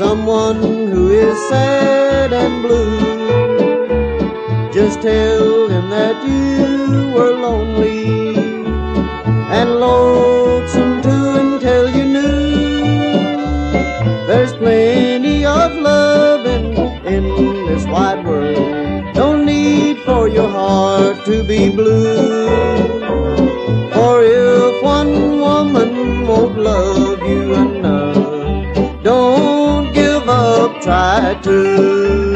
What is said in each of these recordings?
someone who is sad and blue. Just tell him that you were lonely and lonesome too until you knew there's plenty of loving in this wide world. No need for your heart to be blue. For if one woman won't love you enough, don't give up, try to.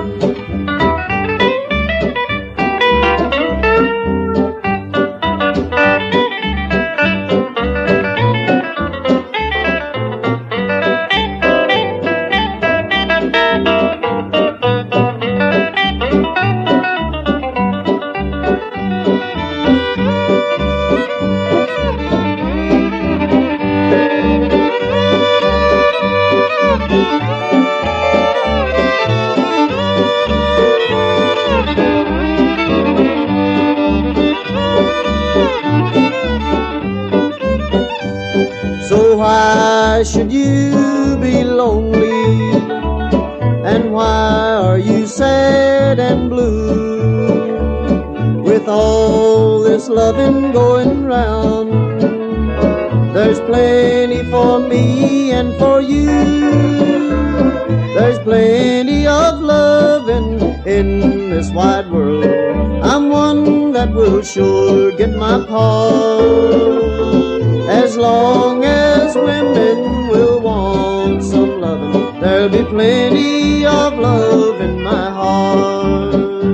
So why should you be lonely, and why are you sad and blue? With all this loving going round, there's plenty for me and for you. There's plenty of loving in this wide world. I'm one that will sure get my part. As long as women will want some loving, there'll be plenty of love in my heart.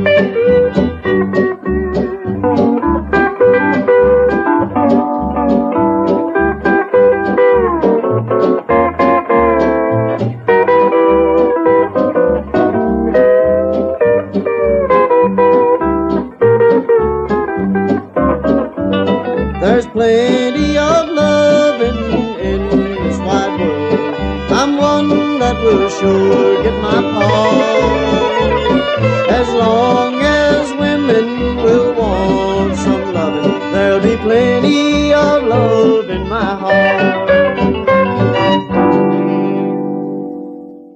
There's plenty of loving in this wide world. I'm one that will sure get my part. As long